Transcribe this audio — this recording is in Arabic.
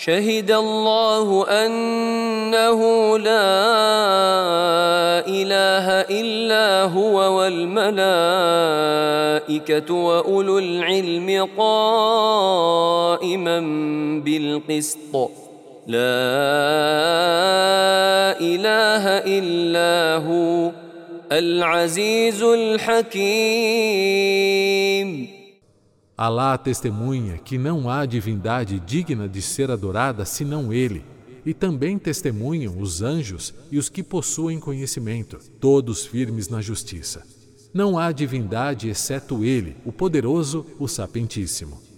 شهد الله أنه لا إله إلا هو والملائكة وأولو العلم قائما بالقسط لا إله إلا هو العزيز الحكيم. Alá testemunha que não há divindade digna de ser adorada senão Ele, e também testemunham os anjos e os que possuem conhecimento, todos firmes na justiça. Não há divindade exceto Ele, o Poderoso, o Sapientíssimo.